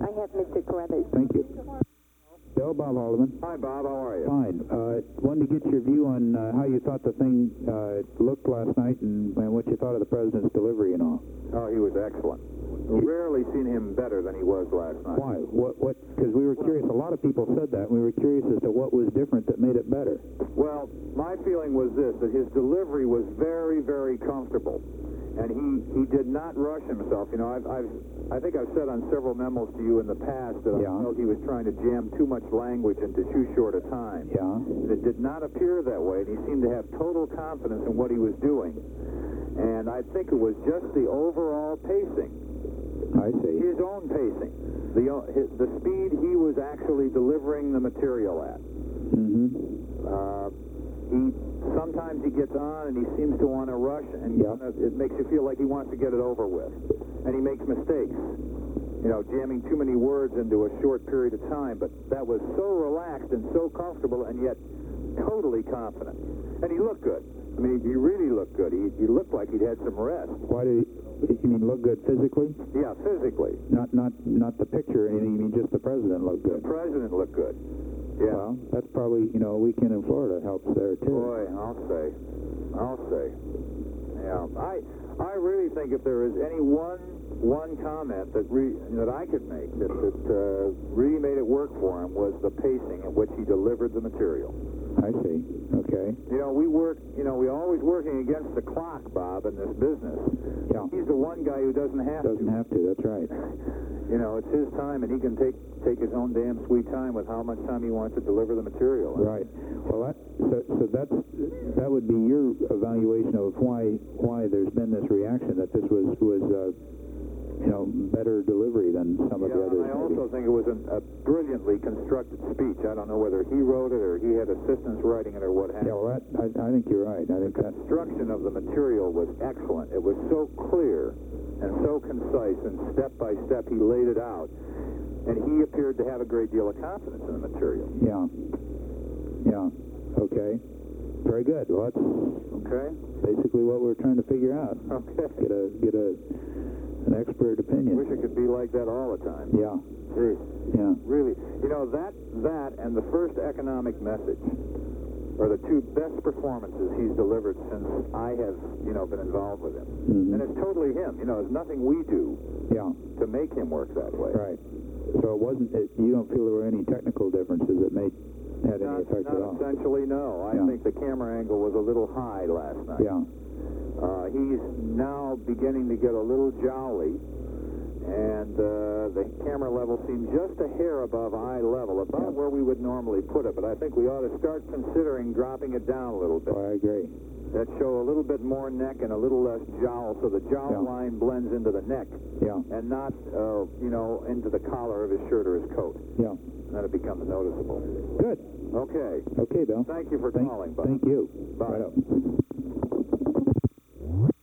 I have Mr. Carruthers. Thank you. Bill, Bob Haldeman. Hi, Bob. How are you? Fine. Wanted to get your view on how you thought the thing looked last night and what you thought of the president's delivery and all. Oh, he was excellent. Rarely seen him better than he was last night. Why? What? Because we were curious. A lot of people said that. We were curious as to what was different that made it better. Well, my feeling was this, that his delivery was very, very comfortable. And he did not rush himself. You know, I think I've said on several memos to you in the past that I felt he was trying to jam too much language into too short a time. Yeah. And it did not appear that way, and he seemed to have total confidence in what he was doing. And I think it was just the overall pacing. I see. His own pacing. The speed he was actually delivering the material at. Sometimes he gets on and he seems to want to rush, and it makes you feel like he wants to get it over with. And he makes mistakes, you know, jamming too many words into a short period of time. But that was so relaxed and so comfortable and yet totally confident. And he looked good. I mean, he really looked good. He looked like he'd had some rest. Why did you mean look good physically? Yeah, physically. Not the picture or anything. You mean just the president looked good? The president looked good. Yeah. Well, that's probably, you know, a weekend in Florida helps there, too. Boy, I'll say. Yeah. I really think if there is any one comment that I could make that really made it work for him was the pacing at which he delivered the material. I see. Okay. You know, we're always working against the clock, Bob, in this business. Yeah. He's the one guy who doesn't have to. Doesn't have to, that's right. You know, it's his time, and he can take his own damn sweet time with how much time he wants to deliver the material. Right. Well, that would be your evaluation of why there's been this reaction that this was better delivery than some of the others. I also think it was a brilliantly constructed speech. I don't know whether he wrote it or he had assistants writing it or what happened. Yeah, well, I think you're right. I think the construction of the material was excellent. It was so clear and so concise, and step by step he laid it out. And he appeared to have a great deal of confidence in the material. Yeah. Okay. Very good. Well, that's basically what we're trying to figure out. Okay. Get an expert opinion. Wish it could be like that all the time. Yeah. Gee. Yeah. Really. You know, that and the first economic message are the two best performances he's delivered since I have, been involved with him. And it's totally him. You know, there's nothing we do to make him work that way. Right. So you don't feel there were any technical differences that had any effect at all? Essentially, no. I think the camera angle was a little high last night. Yeah. He's now beginning to get a little jowly, and the camera level seems just a hair above eye level, about where we would normally put it, but I think we ought to start considering dropping it down a little bit. Oh, I agree. That show a little bit more neck and a little less jowl, so the jowl line blends into the neck, and not, into the collar of his shirt or his coat. Yeah. Then it becomes noticeable. Good. Okay. Okay, Bill. Thank you for calling, Bob. Thank you. Bye. Right up.